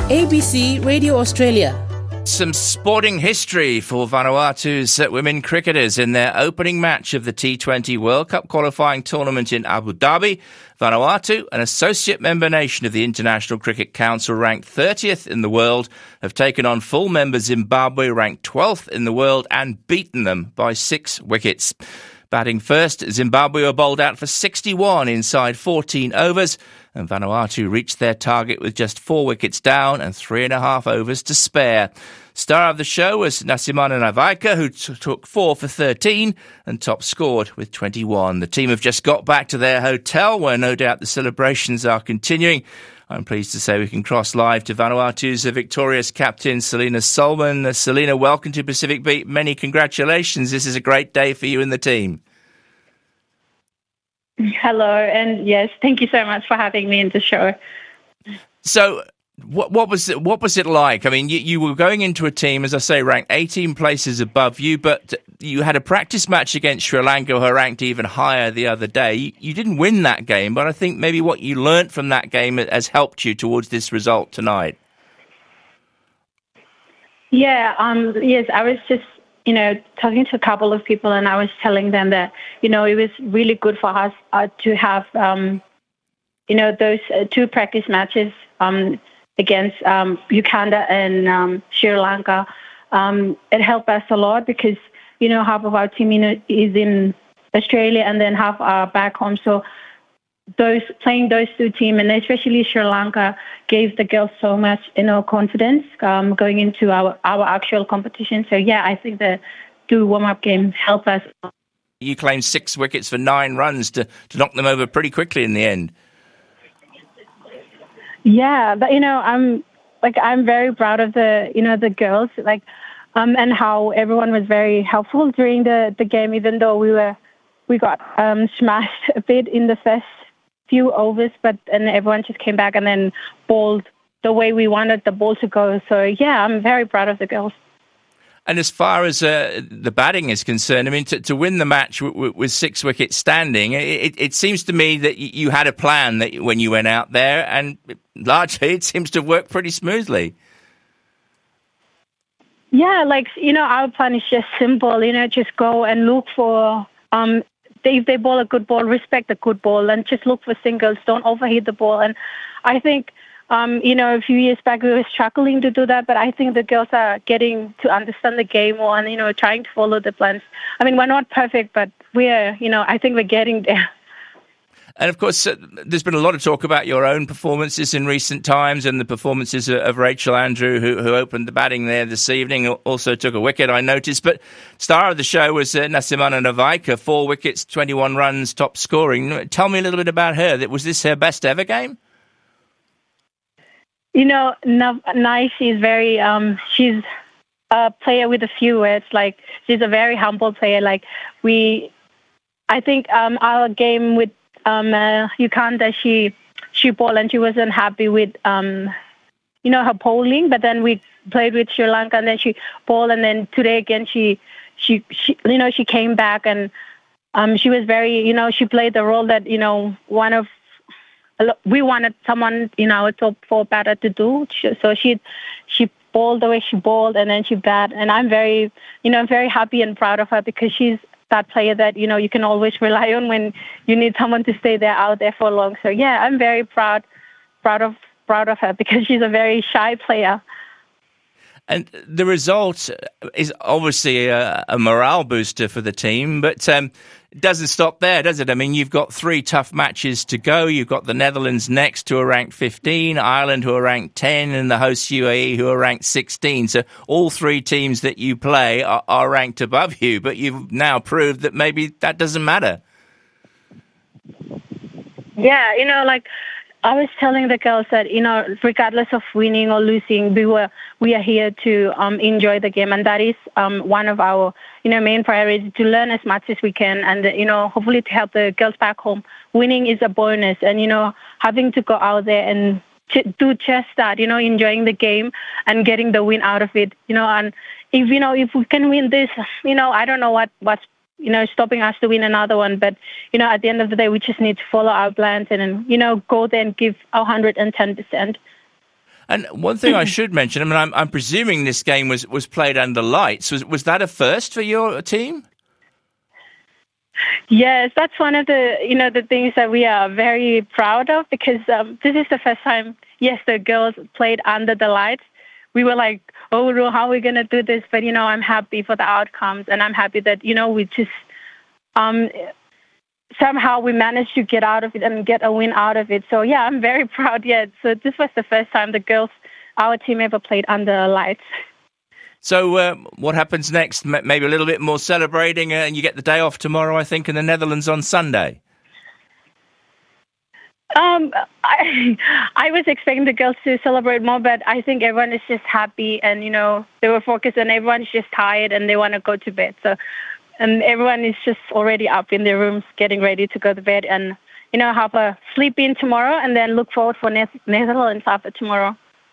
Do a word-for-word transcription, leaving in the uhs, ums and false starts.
A B C Radio Australia. Some sporting history for Vanuatu's women cricketers in their opening match of the T twenty World Cup qualifying tournament in Abu Dhabi. Vanuatu, an associate member nation of the International Cricket Council, ranked thirtieth in the world, have taken on full member Zimbabwe, ranked twelfth in the world, and beaten them by six wickets. Batting first, Zimbabwe were bowled out for sixty-one inside fourteen overs, and Vanuatu reached their target with just four wickets down and three and a half overs to spare. Star of the show was Nasimana Navaika, who t- took four for thirteen and top scored with twenty-one. The team have just got back to their hotel, where no doubt the celebrations are continuing. I'm pleased to say we can cross live to Vanuatu's victorious captain, Selina Solman. Uh, Selina, welcome to Pacific Beat. Many congratulations. This is a great day for you and the team. Hello, and yes, thank you so much for having me in the show. So, what, what was it, what was it like? I mean, you, you were going into a team, as I say, ranked eighteen places above you, but you had a practice match against Sri Lanka, who are ranked even higher the other day. You, you didn't win that game, but I think maybe what you learnt from that game has helped you towards this result tonight. Yeah, um, yes, I was just, you know, talking to a couple of people, and I was telling them that, you know, it was really good for us uh, to have, um, you know, those uh, two practice matches um, against um, Uganda and um, Sri Lanka. Um, it helped us a lot because, you know, half of our team is in Australia and then half are back home. So those playing those two teams, and especially Sri Lanka, gave the girls so much, you know, confidence um, going into our, our actual competition. So, yeah, I think the two warm-up games helped us. You claimed six wickets for nine runs to, to knock them over pretty quickly in the end. Yeah, but, you know, I'm like I'm very proud of the, you know, the girls, like, um, and how everyone was very helpful during the, the game, even though we were we got um, smashed a bit in the first few overs, but and everyone just came back and then bowled the way we wanted the ball to go. So, yeah, I'm very proud of the girls. And as far as uh, the batting is concerned, I mean, to, to win the match w- w- with six wickets standing, it, it seems to me that you had a plan that when you went out there, and largely it seems to have worked pretty smoothly. Yeah, like, you know, our plan is just simple, you know, just go and look for, um, if they bowl a good ball, respect the good ball and just look for singles, don't overhit the ball. And I think, um, you know, a few years back we were struggling to do that, but I think the girls are getting to understand the game more and, you know, trying to follow the plans. I mean, we're not perfect, but we're, you know, I think we're getting there. And, of course, uh, there's been a lot of talk about your own performances in recent times and the performances of, of Rachel Andrew, who, who opened the batting there this evening, also took a wicket, I noticed. But star of the show was uh, Nasimana Navaika, four wickets, twenty-one runs, top scoring. Tell me a little bit about her. Was this her best ever game? You know, Nai, she's very, um, she's a player with a few words. Like, she's a very humble player. Like, we, I think um, our game with Um, uh, Uganda, she she bowled and she wasn't happy with um, you know, her bowling. But then we played with Sri Lanka and then she bowled, and then today again she she, she you know she came back and um, she was very, you know, she played the role that, you know, one of we wanted someone in our top four batter to do. So she she bowled the way she bowled, and then she bat, and I'm very, you know, very happy and proud of her because she's that player that, you know, you can always rely on when you need someone to stay there out there for long. So yeah, I'm very proud, proud of proud of her because she's a very shy player. And the result is obviously a, a morale booster for the team, but um, it doesn't stop there, does it? I mean, you've got three tough matches to go. You've got the Netherlands next, who are ranked fifteen, Ireland, who are ranked ten, and the host U A E, who are ranked sixteen. So all three teams that you play are, are ranked above you, but you've now proved that maybe that doesn't matter. Yeah, you know, like, I was telling the girls that, you know, regardless of winning or losing, we were we are here to um, enjoy the game, and that is um, one of our, you know, main priorities, to learn as much as we can, and you know, hopefully to help the girls back home. Winning is a bonus, and you know, having to go out there and to do just that, you know, enjoying the game and getting the win out of it, you know, and if you know if we can win this, you know, I don't know what what's you know, stopping us to win another one. But, you know, at the end of the day, we just need to follow our plans and, you know, go there and give our one hundred ten percent. And one thing I should mention, I mean, I'm, I'm presuming this game was, was played under lights. Was was that a first for your team? Yes, that's one of the, you know, the things that we are very proud of, because um, this is the first time, yes, the girls played under the lights. We were like, oh, no, how are we going to do this? But, you know, I'm happy for the outcomes, and I'm happy that, you know, we just um, somehow we managed to get out of it and get a win out of it. So, yeah, I'm very proud. Yeah, so this was the first time the girls, our team, ever played under lights. So uh, what happens next? M- maybe a little bit more celebrating, uh, and you get the day off tomorrow, I think, in the Netherlands on Sunday. Um, I I was expecting the girls to celebrate more, but I think everyone is just happy, and, you know, they were focused, and everyone's just tired and they want to go to bed. So, and everyone is just already up in their rooms getting ready to go to bed and, you know, have a sleep in tomorrow and then look forward for ne- Netherlands after tomorrow.